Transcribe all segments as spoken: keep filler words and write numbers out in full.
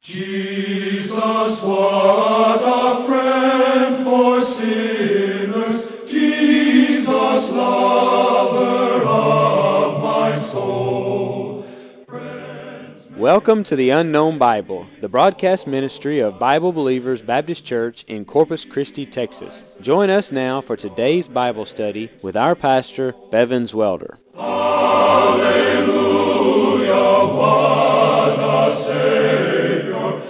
Jesus, what a friend for sinners, Jesus, lover of my soul. Friends, Welcome to the Unknown Bible, the broadcast ministry of Bible Believers Baptist Church in Corpus Christi, Texas. Join us now for today's Bible study with our pastor, Bevins Welder. Hallelujah, what a Savior.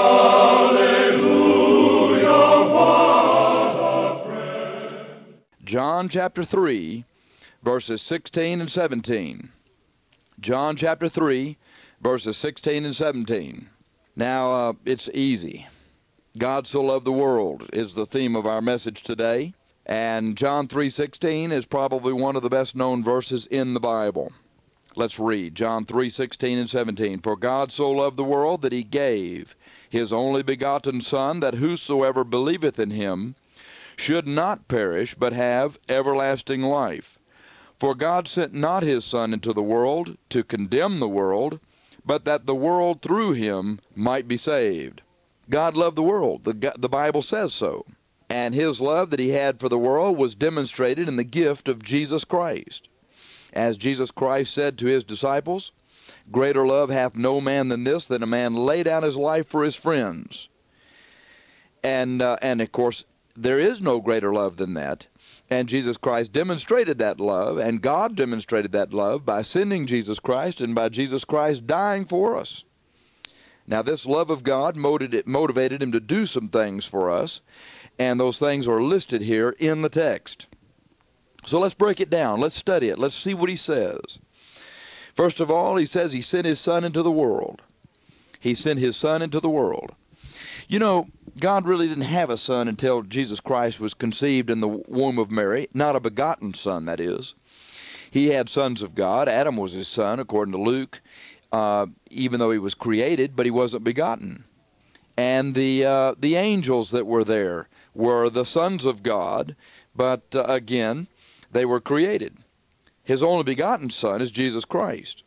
Hallelujah, what a friend. John chapter three, verses sixteen and seventeen. John chapter three, verses sixteen and seventeen. Now, uh, it's easy. God so loved the world is the theme of our message today. And John three sixteen is probably one of the best known verses in the Bible. Let's read John three sixteen and seventeen. For God so loved the world that he gave his only begotten Son, that whosoever believeth in him should not perish, but have everlasting life. For God sent not his Son into the world to condemn the world, but that the world through him might be saved. God loved the world. The, the Bible says so. And his love that he had for the world was demonstrated in the gift of Jesus Christ. As Jesus Christ said to his disciples, greater love hath no man than this, that a man lay down his life for his friends. And, uh, and of course, there is no greater love than that. And Jesus Christ demonstrated that love, and God demonstrated that love by sending Jesus Christ and by Jesus Christ dying for us. Now, this love of God motivated him to do some things for us, and those things are listed here in the text. So let's break it down. Let's study it. Let's see what he says. First of all, he says he sent his Son into the world. He sent his Son into the world. You know, God really didn't have a son until Jesus Christ was conceived in the womb of Mary. Not a begotten son, that is. He had sons of God. Adam was his son, according to Luke, uh, even though he was created, but he wasn't begotten. And the uh, the angels that were there were the sons of God, but uh, again, they were created. His only begotten Son is Jesus Christ.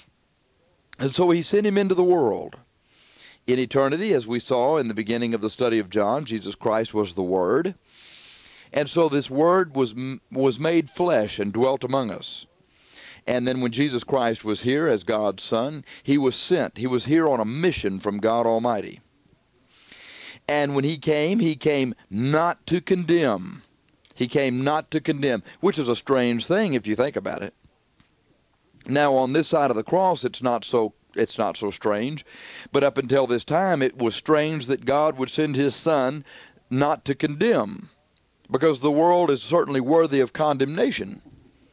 And so he sent him into the world. In eternity, as we saw in the beginning of the study of John, Jesus Christ was the Word. And so this Word was was made flesh and dwelt among us. And then when Jesus Christ was here as God's Son, he was sent. He was here on a mission from God Almighty. And when he came, he came not to condemn. He came not to condemn, which is a strange thing if you think about it. Now, on this side of the cross, it's not so it's not so strange. But up until this time, it was strange that God would send his Son not to condemn, because the world is certainly worthy of condemnation.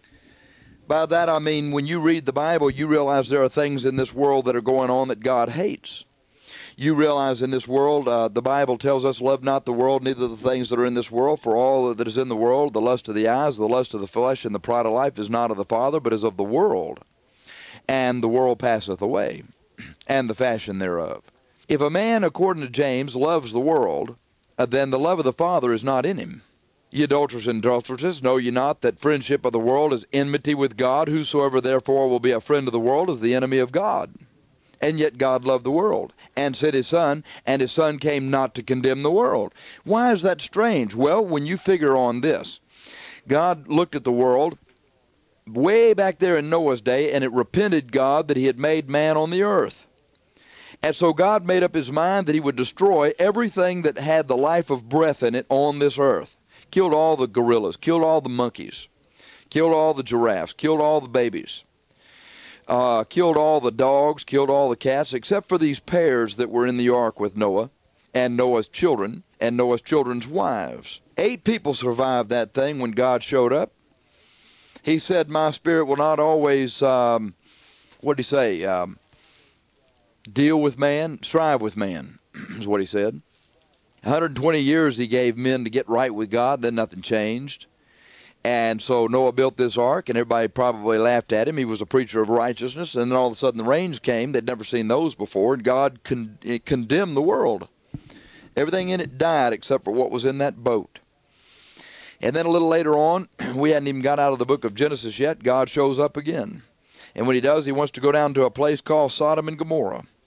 By that I mean, when you read the Bible, you realize there are things in this world that are going on that God hates. You realize in this world, uh, the Bible tells us, love not the world, neither the things that are in this world. For all that is in the world, the lust of the eyes, the lust of the flesh, and the pride of life is not of the Father, but is of the world. And the world passeth away, and the fashion thereof. If a man, according to James, loves the world, uh, then the love of the Father is not in him. Ye adulterers and adulteresses, know ye not that friendship of the world is enmity with God? Whosoever therefore will be a friend of the world is the enemy of God. And yet God loved the world, and sent his Son, and his Son came not to condemn the world. Why is that strange? Well, when you figure on this, God looked at the world way back there in Noah's day, and it repented God that he had made man on the earth. And so God made up his mind that he would destroy everything that had the life of breath in it on this earth. Killed all the gorillas, killed all the monkeys, killed all the giraffes, killed all the babies. Uh, killed all the dogs, killed all the cats, except for these pairs that were in the ark with Noah, and Noah's children, and Noah's children's wives. Eight people survived that thing when God showed up. He said, my spirit will not always, um, what did he say, um, deal with man, strive with man, is what he said. one hundred twenty years he gave men to get right with God, then nothing changed. And so Noah built this ark, and everybody probably laughed at him. He was a preacher of righteousness, and then all of a sudden the rains came. They'd never seen those before, and God con- condemned the world. Everything in it died except for what was in that boat. And then a little later on, we hadn't even got out of the book of Genesis yet, God shows up again. And when he does, he wants to go down to a place called Sodom and Gomorrah.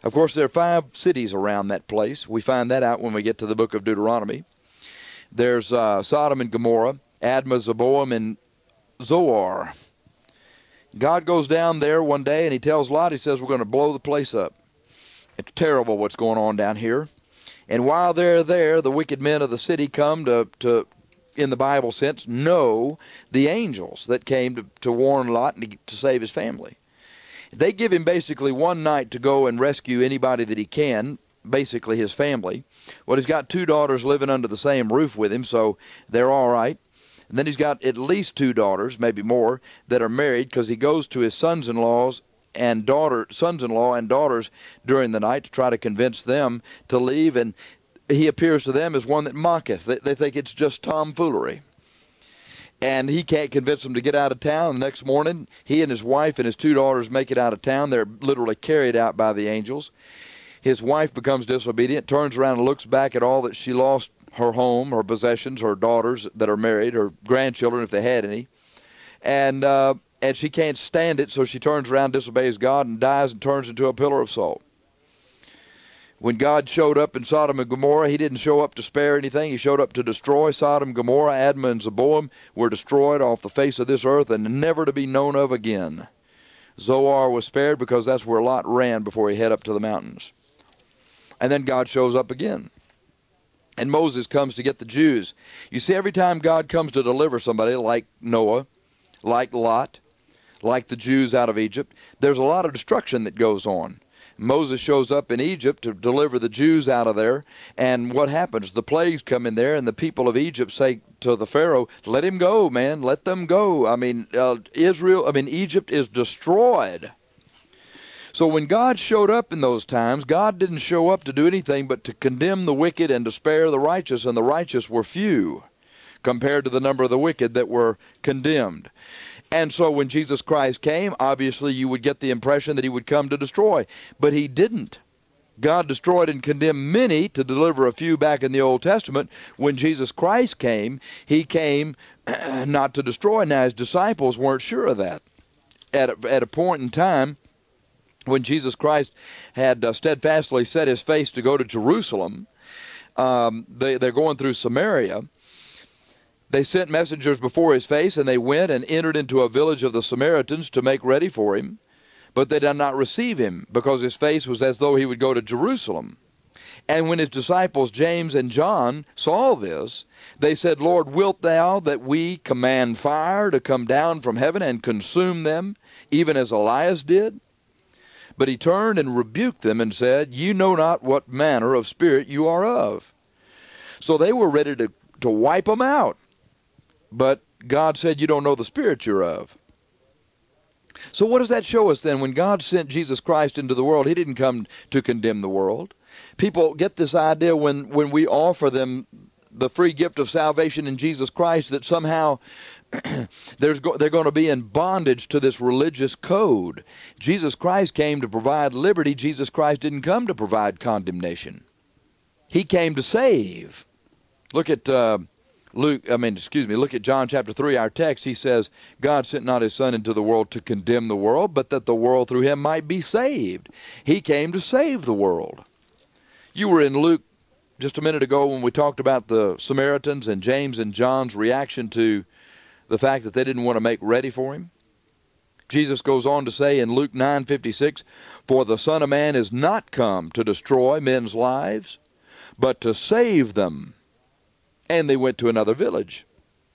Of course, there are five cities around that place. We find that out when we get to the book of Deuteronomy. There's uh, Sodom and Gomorrah, Admah, Zeboim, and Zoar. God goes down there one day and he tells Lot, he says, we're going to blow the place up. It's terrible what's going on down here. And while they're there, the wicked men of the city come to, to in the Bible sense, know the angels that came to, to warn Lot and to, to save his family. They give him basically one night to go and rescue anybody that he can, basically his family. Well, he's got two daughters living under the same roof with him, so they're all right. And then he's got at least two daughters, maybe more, that are married, because he goes to his sons-in-laws and daughter, sons-in-law and daughters during the night to try to convince them to leave, and he appears to them as one that mocketh. They, they think it's just tomfoolery. And he can't convince them to get out of town. The next morning, he and his wife and his two daughters make it out of town. They're literally carried out by the angels. His wife becomes disobedient, turns around and looks back at all that she lost, her home, her possessions, her daughters that are married, her grandchildren if they had any. And uh, and she can't stand it, so she turns around, disobeys God, and dies and turns into a pillar of salt. When God showed up in Sodom and Gomorrah, he didn't show up to spare anything. He showed up to destroy. Sodom, Gomorrah, Admah, and Zeboim were destroyed off the face of this earth and never to be known of again. Zoar was spared because that's where Lot ran before he headed up to the mountains. And then God shows up again. And Moses comes to get the Jews. You see, every time God comes to deliver somebody like Noah, like Lot, like the Jews out of Egypt, there's a lot of destruction that goes on. Moses shows up in Egypt to deliver the Jews out of there, and what happens? The plagues come in there, and the people of Egypt say to the Pharaoh, let him go, man, let them go. I mean, uh, Israel, I mean, Egypt is destroyed. So when God showed up in those times, God didn't show up to do anything but to condemn the wicked and to spare the righteous, and the righteous were few compared to the number of the wicked that were condemned. And so when Jesus Christ came, obviously you would get the impression that he would come to destroy. But he didn't. God destroyed and condemned many to deliver a few back in the Old Testament. When Jesus Christ came, he came not to destroy. Now his disciples weren't sure of that. At a, at a point in time, when Jesus Christ had uh, steadfastly set his face to go to Jerusalem, um, they, they're going through Samaria. They sent messengers before his face, and they went and entered into a village of the Samaritans to make ready for him. But they did not receive him, because his face was as though he would go to Jerusalem. And when his disciples James and John saw this, they said, Lord, wilt thou that we command fire to come down from heaven and consume them, even as Elias did? But he turned and rebuked them and said, Ye know not what manner of spirit you are of. So they were ready to, to wipe them out. But God said, you don't know the spirit you're of. So what does that show us then? When God sent Jesus Christ into the world, he didn't come to condemn the world. People get this idea when, when we offer them the free gift of salvation in Jesus Christ that somehow there's go, they're going to be in bondage to this religious code. Jesus Christ came to provide liberty. Jesus Christ didn't come to provide condemnation. He came to save. Look at uh, Luke, I mean, excuse me, look at John chapter three, our text. He says, God sent not his Son into the world to condemn the world, but that the world through him might be saved. He came to save the world. You were in Luke just a minute ago when we talked about the Samaritans and James and John's reaction to the fact that they didn't want to make ready for him. Jesus goes on to say in Luke nine fifty-six, For the Son of Man is not come to destroy men's lives, but to save them. And they went to another village.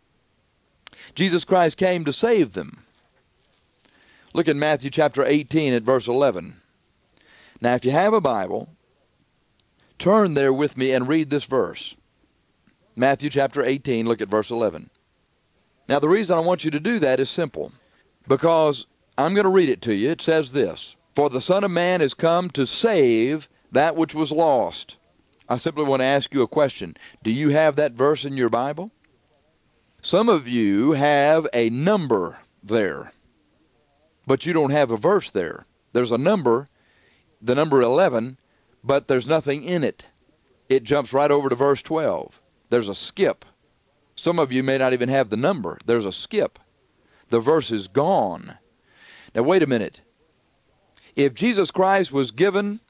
Jesus Christ came to save them. Look in Matthew chapter eighteen at verse eleven. Now if you have a Bible, turn there with me and read this verse. Matthew chapter eighteen, look at verse eleven. Now the reason I want you to do that is simple. Because I'm going to read it to you. It says this, For the Son of Man is come to save that which was lost. I simply want to ask you a question. Do you have that verse in your Bible? Some of you have a number there, but you don't have a verse there. There's a number, the number eleven, but there's nothing in it. It jumps right over to verse twelve. There's a skip. Some of you may not even have the number. There's a skip. The verse is gone. Now wait a minute. If Jesus Christ was given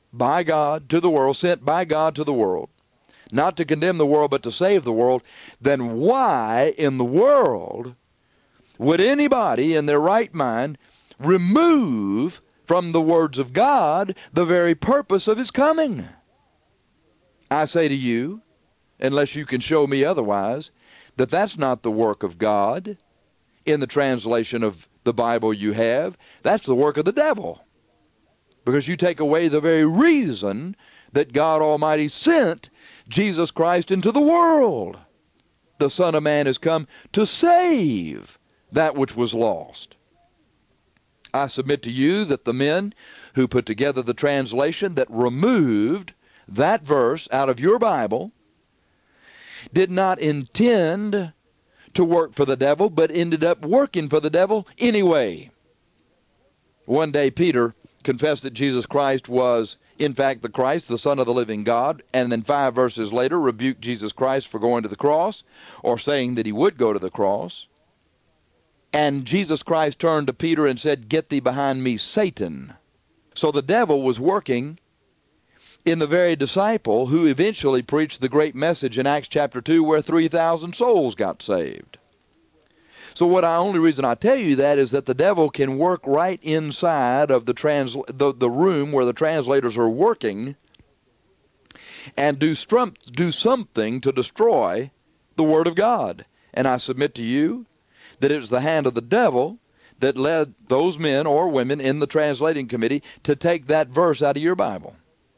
by God to the world, sent by God to the world, not to condemn the world but to save the world, then why in the world would anybody in their right mind remove from the words of God the very purpose of His coming? I say to you, unless you can show me otherwise, that that's not the work of God in the translation of the Bible you have. That's the work of the devil. Because you take away the very reason that God Almighty sent Jesus Christ into the world. The Son of Man has come to save that which was lost. I submit to you that the men who put together the translation that removed that verse out of your Bible did not intend to work for the devil, but ended up working for the devil anyway. One day Peter confessed that Jesus Christ was, in fact, the Christ, the Son of the living God, and then five verses later rebuked Jesus Christ for going to the cross, or saying that He would go to the cross. And Jesus Christ turned to Peter and said, "Get thee behind me, Satan." So the devil was working in the very disciple who eventually preached the great message in Acts chapter two where three thousand souls got saved. So what I only reason I tell you that is that the devil can work right inside of the, transla the, the room where the translators are working and do, strum do something to destroy the Word of God. And I submit to you that it was the hand of the devil that led those men or women in the translating committee to take that verse out of your Bible.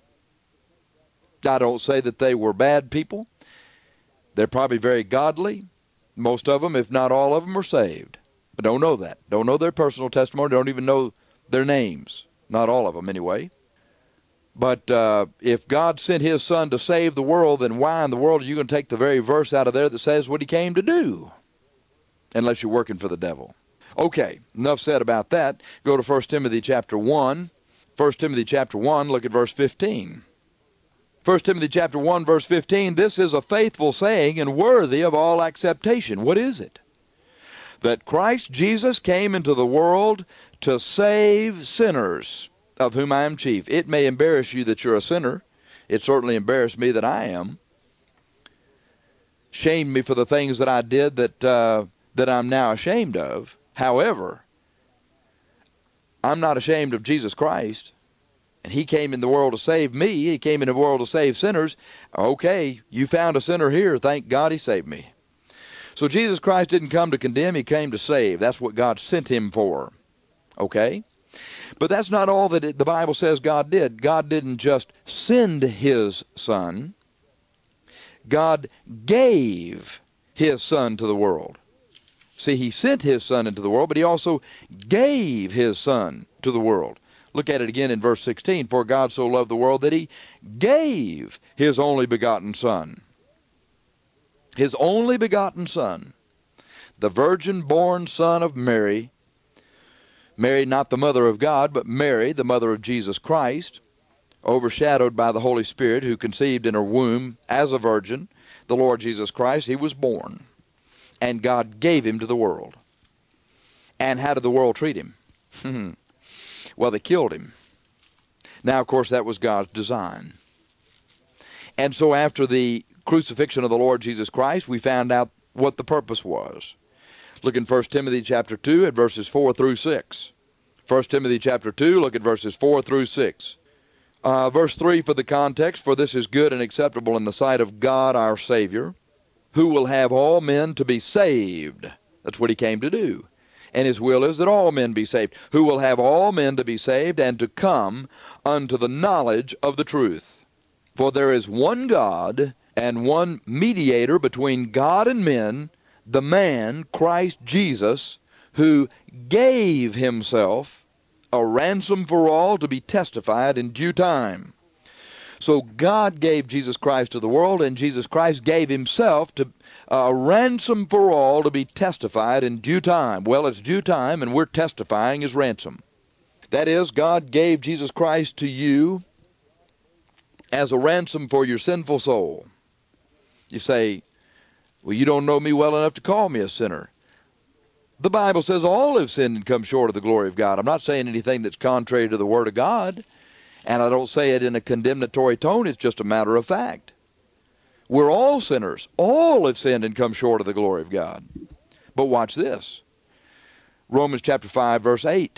I don't say that they were bad people. They're probably very godly. Most of them, if not all of them, are saved. But don't know that. Don't know their personal testimony. Don't even know their names. Not all of them, anyway. But uh, if God sent His Son to save the world, then why in the world are you going to take the very verse out of there that says what He came to do? Unless you're working for the devil. Okay, enough said about that. Go to First Timothy chapter one. First Timothy chapter one, look at verse fifteen. First Timothy chapter one, verse fifteen, "This is a faithful saying and worthy of all acceptation." What is it? "That Christ Jesus came into the world to save sinners, of whom I am chief." It may embarrass you that you're a sinner. It certainly embarrassed me that I am. Shamed me for the things that I did that, uh, that I'm now ashamed of. However, I'm not ashamed of Jesus Christ. And He came in the world to save me. He came in the world to save sinners. Okay, you found a sinner here. Thank God He saved me. So Jesus Christ didn't come to condemn. He came to save. That's what God sent Him for. Okay? But that's not all that it, the Bible says God did. God didn't just send His Son. God gave His Son to the world. See, He sent His Son into the world, but He also gave His Son to the world. Look at it again in verse sixteen. "For God so loved the world that He gave His only begotten Son." His only begotten Son. The virgin-born Son of Mary. Mary, not the mother of God, but Mary, the mother of Jesus Christ, overshadowed by the Holy Spirit, who conceived in her womb as a virgin, the Lord Jesus Christ. He was born. And God gave Him to the world. And how did the world treat Him? Well, they killed Him. Now, of course, that was God's design. And so after the crucifixion of the Lord Jesus Christ, we found out what the purpose was. Look in First Timothy chapter two at verses four through six. First Timothy chapter two, look at verses four through six. Uh, verse three for the context, "For this is good and acceptable in the sight of God our Savior, who will have all men to be saved." That's what He came to do. And His will is that all men be saved. "Who will have all men to be saved and to come unto the knowledge of the truth. For there is one God and one mediator between God and men, the man, Christ Jesus, who gave Himself a ransom for all to be testified in due time." So God gave Jesus Christ to the world, and Jesus Christ gave Himself to uh, a ransom for all to be testified in due time. Well, it's due time, and we're testifying His ransom. That is, God gave Jesus Christ to you as a ransom for your sinful soul. You say, "Well, you don't know me well enough to call me a sinner." The Bible says all have sinned and come short of the glory of God. I'm not saying anything that's contrary to the Word of God. And I don't say it in a condemnatory tone. It's just a matter of fact. We're all sinners. All have sinned and come short of the glory of God. But watch this. Romans chapter five, verse eight.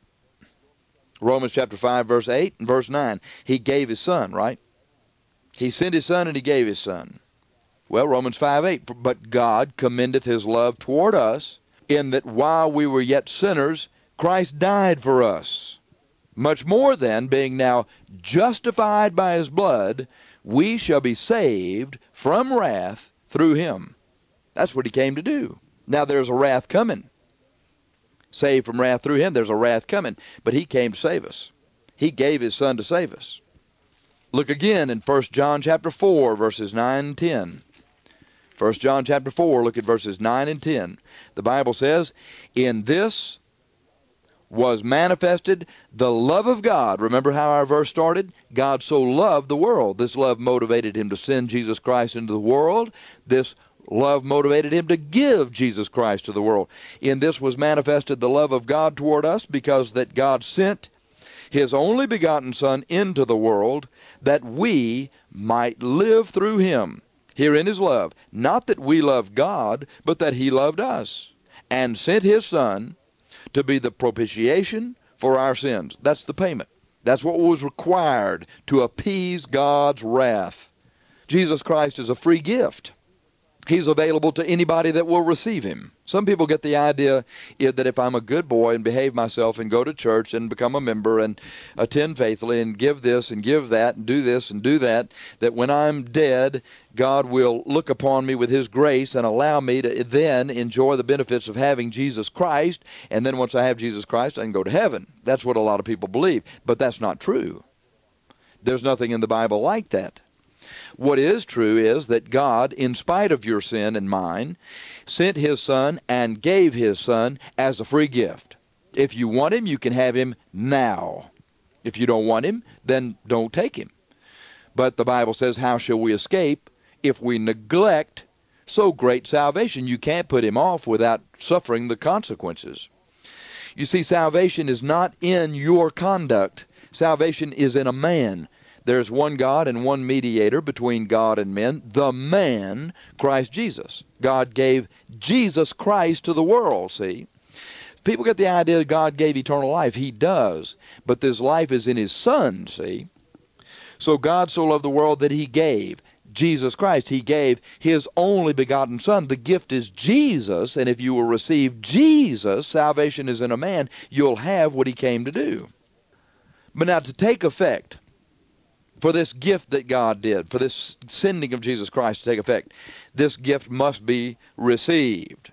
Romans chapter five, verse eight and verse nine. He gave His Son, right? He sent His Son and He gave His Son. Well, Romans five, eight. But God commendeth His love toward us, in that while we were yet sinners, Christ died for us. Much more then, being now justified by His blood, we shall be saved from wrath through Him. That's what He came to do. Now there's a wrath coming. Saved from wrath through Him, there's a wrath coming. But He came to save us. He gave His Son to save us. Look again in First John chapter four, verses nine and ten. First John chapter four, look at verses nine and ten. The Bible says, in this was manifested the love of God. Remember how our verse started? God so loved the world. This love motivated Him to send Jesus Christ into the world. This love motivated Him to give Jesus Christ to the world. In this was manifested the love of God toward us, because that God sent His only begotten Son into the world, that we might live through Him. Herein is love, not that we loved God, but that He loved us, and sent His Son to be the propitiation for our sins. That's the payment. That's what was required to appease God's wrath. Jesus Christ is a free gift. He's available to anybody that will receive Him. Some people get the idea that if I'm a good boy and behave myself and go to church and become a member and attend faithfully and give this and give that and do this and do that, that when I'm dead, God will look upon me with His grace and allow me to then enjoy the benefits of having Jesus Christ, and then once I have Jesus Christ, I can go to heaven. That's what a lot of people believe, but that's not true. There's nothing in the Bible like that. What is true is that God, in spite of your sin and mine, sent His Son and gave His Son as a free gift. If you want Him, you can have Him now. If you don't want Him, then don't take Him. But the Bible says, how shall we escape if we neglect so great salvation? You can't put Him off without suffering the consequences. You see, salvation is not in your conduct. Salvation is in a man. There's one God and one mediator between God and men, the man, Christ Jesus. God gave Jesus Christ to the world, see. People get the idea that God gave eternal life. He does. But this life is in His Son, see. So God so loved the world that He gave Jesus Christ. He gave His only begotten Son. The gift is Jesus, and if you will receive Jesus, salvation is in a man, you'll have what He came to do. But now to take effect, for this gift that God did, for this sending of Jesus Christ to take effect, this gift must be received.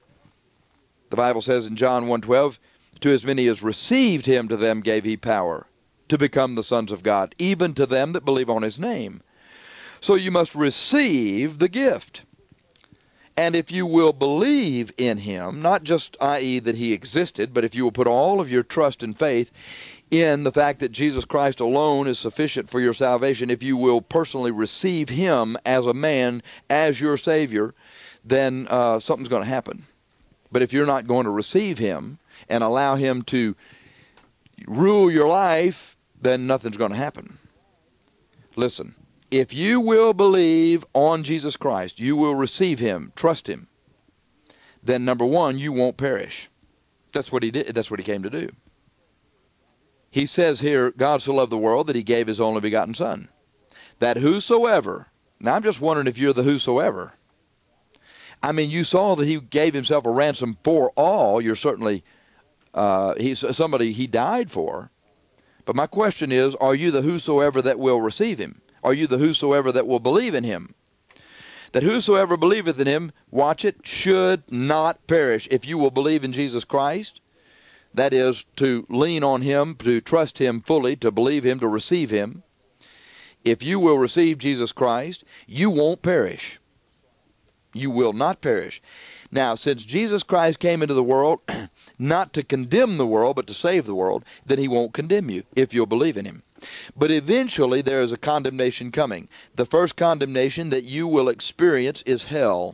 The Bible says in John one twelve, to as many as received Him, to them gave He power to become the sons of God, even to them that believe on His name. So you must receive the gift. And if you will believe in Him, not just, that is, that He existed, but if you will put all of your trust and faith in the fact that Jesus Christ alone is sufficient for your salvation, if you will personally receive Him as a man, as your Savior, then uh, something's going to happen. But if you're not going to receive Him and allow Him to rule your life, then nothing's going to happen. Listen, if you will believe on Jesus Christ, you will receive Him, trust Him, then number one, you won't perish. That's what He did. That's what He came to do. He says here, God so loved the world that He gave His only begotten Son, that whosoever, now I'm just wondering if you're the whosoever. I mean, you saw that He gave Himself a ransom for all. You're certainly uh, he's somebody He died for. But my question is, are you the whosoever that will receive Him? Are you the whosoever that will believe in Him? That whosoever believeth in Him, watch it, should not perish. If you will believe in Jesus Christ, that is, to lean on Him, to trust Him fully, to believe Him, to receive Him. If you will receive Jesus Christ, you won't perish. You will not perish. Now, since Jesus Christ came into the world, not to condemn the world, but to save the world, then He won't condemn you if you'll believe in Him. But eventually there is a condemnation coming. The first condemnation that you will experience is hell.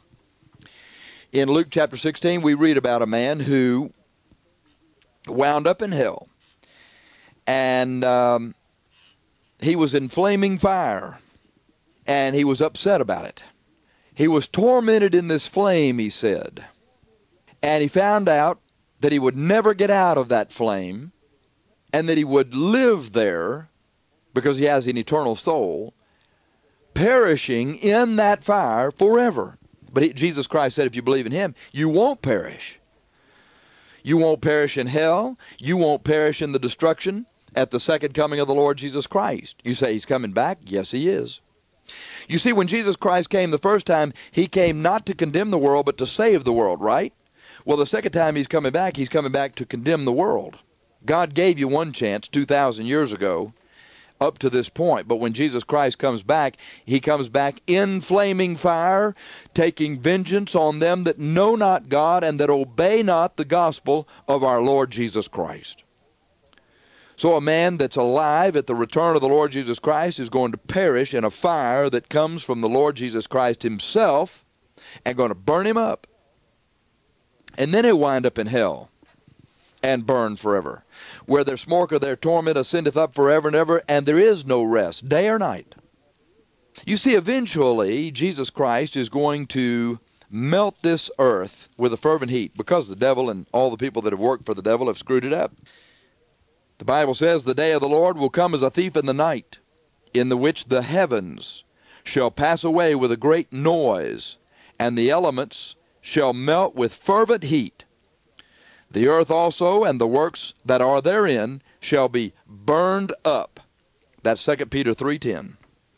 In Luke chapter sixteen, we read about a man who wound up in hell. And um, he was in flaming fire, and he was upset about it. He was tormented in this flame, he said. And he found out that he would never get out of that flame, and that he would live there, because he has an eternal soul, perishing in that fire forever. But he, Jesus Christ said, if you believe in him, you won't perish. You won't perish in hell. You won't perish in the destruction at the second coming of the Lord Jesus Christ. You say he's coming back? Yes, he is. You see, when Jesus Christ came the first time, he came not to condemn the world, but to save the world, right? Well, the second time he's coming back, he's coming back to condemn the world. God gave you one chance two thousand years ago up to this point, but when Jesus Christ comes back, he comes back in flaming fire, taking vengeance on them that know not God and that obey not the gospel of our Lord Jesus Christ. So a man that's alive at the return of the Lord Jesus Christ is going to perish in a fire that comes from the Lord Jesus Christ himself and going to burn him up. And then he'll wind up in hell and burn forever. Where their smoke or their torment ascendeth up forever and ever, and there is no rest, day or night. You see, eventually, Jesus Christ is going to melt this earth with a fervent heat, because the devil and all the people that have worked for the devil have screwed it up. The Bible says, the day of the Lord will come as a thief in the night, in the which the heavens shall pass away with a great noise, and the elements shall melt with fervent heat. The earth also and the works that are therein shall be burned up. That's Second Peter three ten.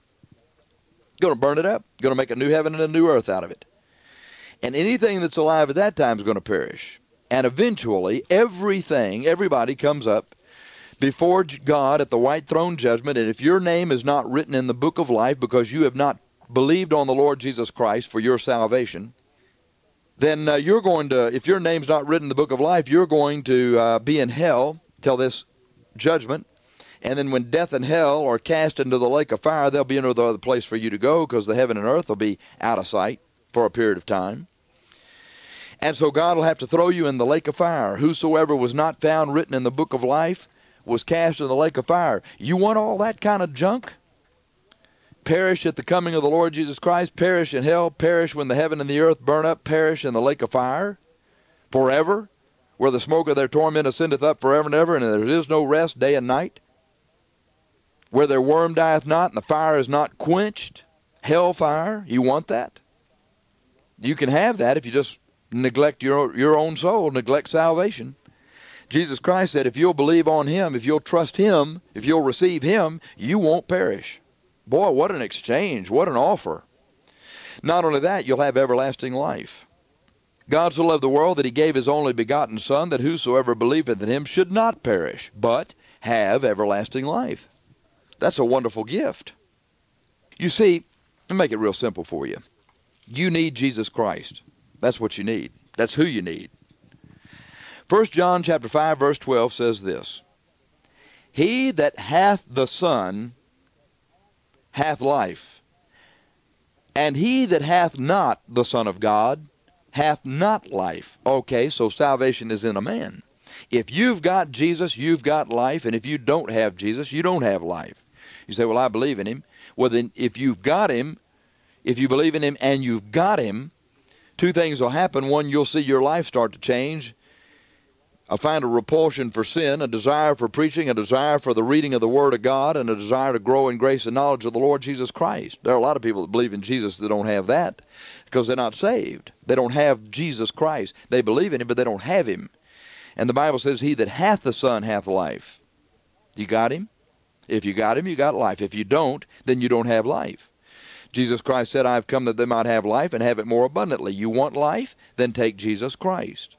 Going to burn it up. Going to make a new heaven and a new earth out of it. And anything that's alive at that time is going to perish. And eventually, everything, everybody comes up before God at the white throne judgment, and if your name is not written in the book of life because you have not believed on the Lord Jesus Christ for your salvation, then uh, you're going to, if your name's not written in the book of life, you're going to uh, be in hell till this judgment. And then when death and hell are cast into the lake of fire, there'll be no other place for you to go, because the heaven and earth will be out of sight for a period of time. And so God will have to throw you in the lake of fire. Whosoever was not found written in the book of life was cast in the lake of fire. You want all that kind of junk? Perish at the coming of the Lord Jesus Christ, perish in hell, perish when the heaven and the earth burn up, perish in the lake of fire forever, where the smoke of their torment ascendeth up forever and ever, and there is no rest day and night, where their worm dieth not, and the fire is not quenched, hell fire. You want that? You can have that if you just neglect your, your own soul, neglect salvation. Jesus Christ said, if you'll believe on him, if you'll trust him, if you'll receive him, you won't perish. Boy, what an exchange. What an offer. Not only that, you'll have everlasting life. God so loved the world that he gave his only begotten Son, that whosoever believeth in him should not perish, but have everlasting life. That's a wonderful gift. You see, let me make it real simple for you. You need Jesus Christ. That's what you need. That's who you need. First John chapter five, verse twelve says this, he that hath the Son hath life, and he that hath not the Son of God hath not life. Okay, so salvation is in a man. If you've got Jesus, you've got life, and if you don't have Jesus, you don't have life. You say, well, I believe in him. Well, then, if you've got him, if you believe in him and you've got him, two things will happen. One, you'll see your life start to change. I find a repulsion for sin, a desire for preaching, a desire for the reading of the Word of God, and a desire to grow in grace and knowledge of the Lord Jesus Christ. There are a lot of people that believe in Jesus that don't have that because they're not saved. They don't have Jesus Christ. They believe in him, but they don't have him. And the Bible says, he that hath the Son hath life. You got him? If you got him, you got life. If you don't, then you don't have life. Jesus Christ said, I have come that they might have life and have it more abundantly. You want life? Then take Jesus Christ.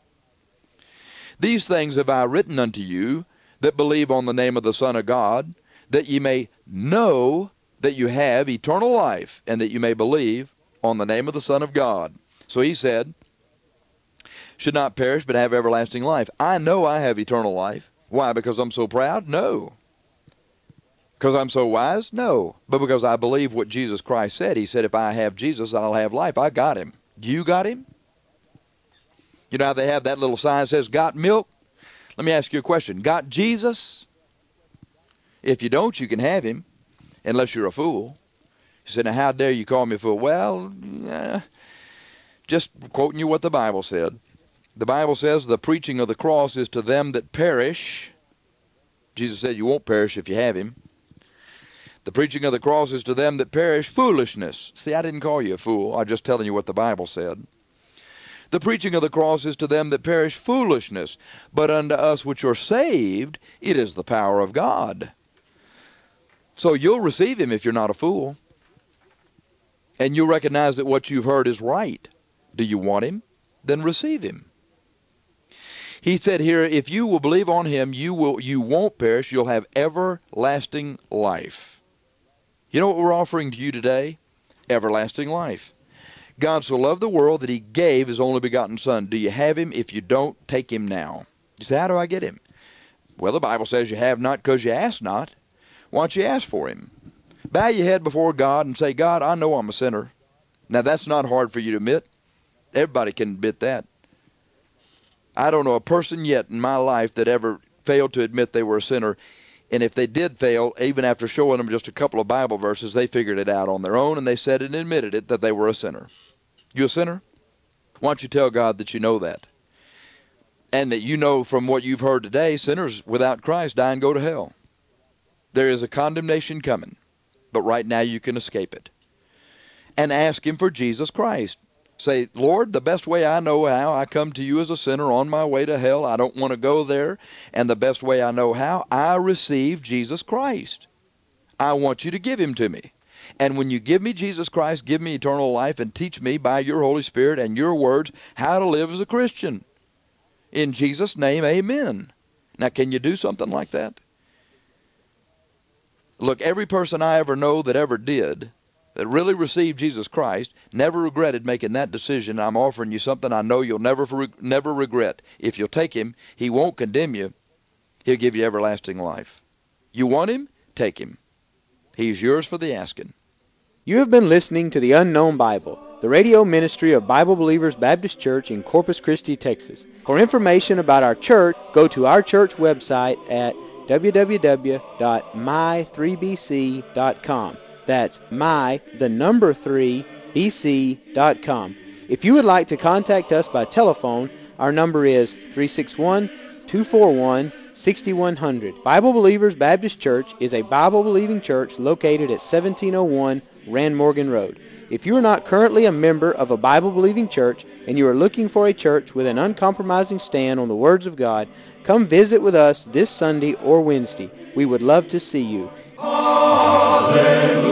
These things have I written unto you that believe on the name of the Son of God, that ye may know that you have eternal life, and that you may believe on the name of the Son of God. So he said, should not perish but have everlasting life. I know I have eternal life. Why? Because I'm so proud? No. Because I'm so wise? No. But because I believe what Jesus Christ said. He said, if I have Jesus, I'll have life. I got him. You got him? You know how they have that little sign that says, got milk? Let me ask you a question. Got Jesus? If you don't, you can have him. unless you're a fool. He said, now how dare you call me a fool? Well, uh, just quoting you what the Bible said. The Bible says the preaching of the cross is to them that perish. Jesus said you won't perish if you have him. The preaching of the cross is to them that perish foolishness. See, I didn't call you a fool. I'm just telling you what the Bible said. The preaching of the cross is to them that perish foolishness, but unto us which are saved, it is the power of God. So you'll receive him if you're not a fool. And you'll recognize that what you've heard is right. Do you want him? Then receive him. He said here, if you will believe on him, you will you won't perish, you'll have everlasting life. You know what we're offering to you today? Everlasting life. God so loved the world that he gave his only begotten Son. Do you have him? If you don't, take him now. You say, how do I get him? Well, the Bible says you have not because you ask not. Why don't you ask for him? Bow your head before God and say, God, I know I'm a sinner. Now, that's not hard for you to admit. Everybody can admit that. I don't know a person yet in my life that ever failed to admit they were a sinner. And if they did fail, even after showing them just a couple of Bible verses, they figured it out on their own, and they said and admitted it, that they were a sinner. You a sinner? Why don't you tell God that you know that? And that you know from what you've heard today, sinners without Christ die and go to hell. There is a condemnation coming, but right now you can escape it. And ask him for Jesus Christ. Say, Lord, the best way I know how, I come to you as a sinner on my way to hell. I don't want to go there. And the best way I know how, I receive Jesus Christ. I want you to give him to me. And when you give me Jesus Christ, give me eternal life and teach me by your Holy Spirit and your words how to live as a Christian. In Jesus' name, amen. Now, can you do something like that? Look, every person I ever know that ever did, that really received Jesus Christ, never regretted making that decision. I'm offering you something I know you'll never never regret. If you'll take him, he won't condemn you. He'll give you everlasting life. You want him? Take him. He's yours for the asking. You have been listening to The Unknown Bible, the radio ministry of Bible Believers Baptist Church in Corpus Christi, Texas. For information about our church, go to our church website at w w w dot my three b c dot com. That's my, the number three, b c dot com. If you would like to contact us by telephone, our number is three six one, two four one, six one zero zero. Bible Believers Baptist Church is a Bible-believing church located at seventeen oh one Rand Morgan Road. If you are not currently a member of a Bible-believing church and you are looking for a church with an uncompromising stand on the words of God, come visit with us this Sunday or Wednesday. We would love to see you. Hallelujah.